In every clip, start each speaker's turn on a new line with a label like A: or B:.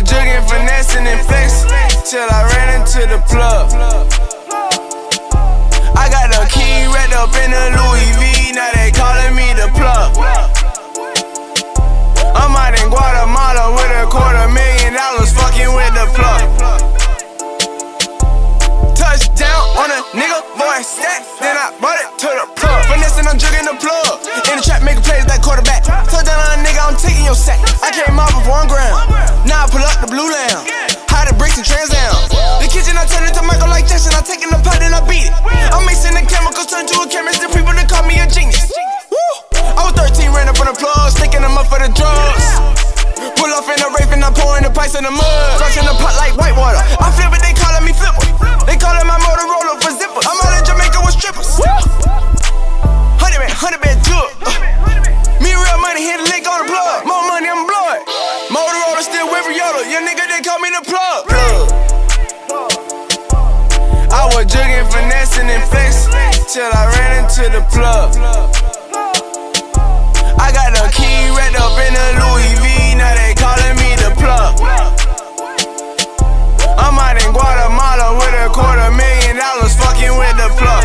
A: was jugging, finessing, and flexing till I ran into the plug. I got the key wrapped up in a Louis V, now they calling me the plug. I'm out in Guatemala with $250,000 fucking with the plug. Touchdown on a nigga, boy, stack, then I brought it to the plug. Finessing, I'm jugging the plug. In the trap, making plays like quarterback. Touchdown on a nigga, I'm taking your sack. I came off of 1 gram. Now I pull up the blue lamb. Hide the bricks and trans down. The kitchen, I turn it to Michael like Jackson. I take in the pot and I beat it. I'm mixing the chemicals, turn to a chemist. The people that call me a genius. I was 13, ran up on the plug, sticking them up for the drugs. Pull off in the rape and I'm pouring the pipes in the mud. Flushing the pot like white water. I flip it, they calling me flipper. They calling my Motorola for zippers. I'm out in Jamaica with strippers. 100 band jug. Me real money, hit the lick on the plug. More money, I'm blood. Motorola still with Yoda. Your nigga, they call me the plug. I was jugging, finessing, and flexing till I ran into the plug. I got the key wrapped up in a Louis V, now they calling me the plug. I'm out in Guatemala with $250,000 fucking with the plug.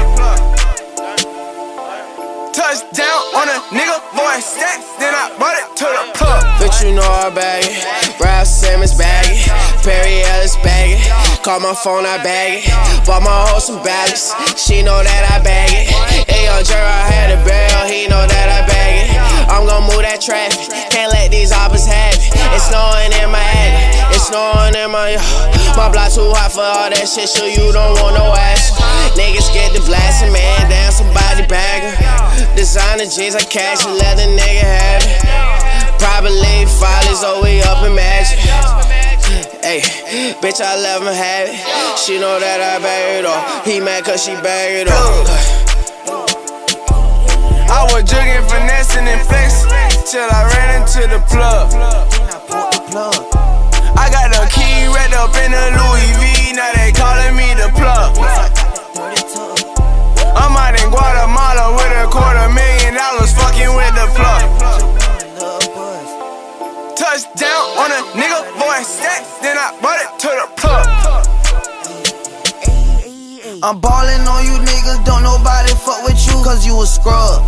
A: Touchdown on a nigga, boy, stack, then I brought it to the plug.
B: Bitch, you know I bag it. Ralph Simmons bag it. Perry Ellis bag it. Call my phone, I bag it. Bought my hoe some ballads. She know that I bag it. Ayo, Jerry, I had a barrel. He know that I bag it. I'm gon' move that traffic. Can't let these hoppers have it. It's snowing in my attic. It's snowing in my block too hot for all that shit, so you don't want no ass. Niggas get the blasting, man. Damn, somebody bagger. Designer jeans, I cash and let a nigga have it. Probably follies, oh, we up in magic. Hey, bitch, I let him have it. She know that I bag it off. He mad cause she bag it off.
A: I was jugging, finessing, and flexing till I ran into the plug. I got the key wrapped up in a Louis V, now they calling me the plug. I'm out in Guatemala with $250,000 fucking with the plug. Touchdown on a nigga, boy, stack, then I brought it to the plug.
C: I'm ballin' on you niggas, don't nobody fuck with you, cause you a scrub.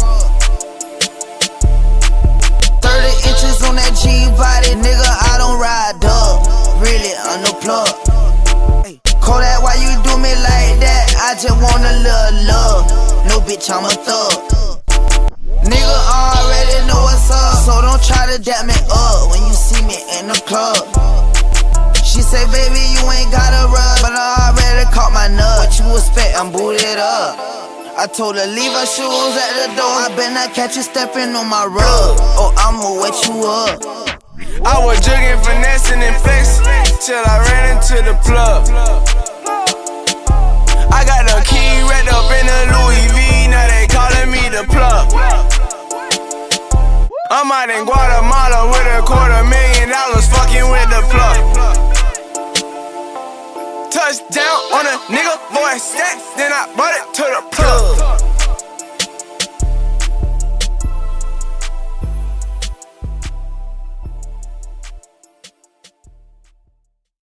C: 30 inches on that G-body, nigga, I don't ride dub. Really, I'm no plug. Kodak, why you do me like that? I just want a little love. No bitch, I'm a thug. Nigga already know what's up, so don't try to dap me up when you see me in the club. She say, baby, you ain't gotta rub, but I already caught my nut. What you expect? I'm booted up. I told her, leave her shoes at the door. I better not catch you stepping on my rug, or I'ma wet you up.
A: I was jugging, finessing, and flexing till I ran into the plug. I got the key wrapped up in a Louis V, now they calling me the plug. I'm out in Guatemala with $250,000 fucking with the plug. Touchdown on a nigga, boy, stack, then I brought it to the plug.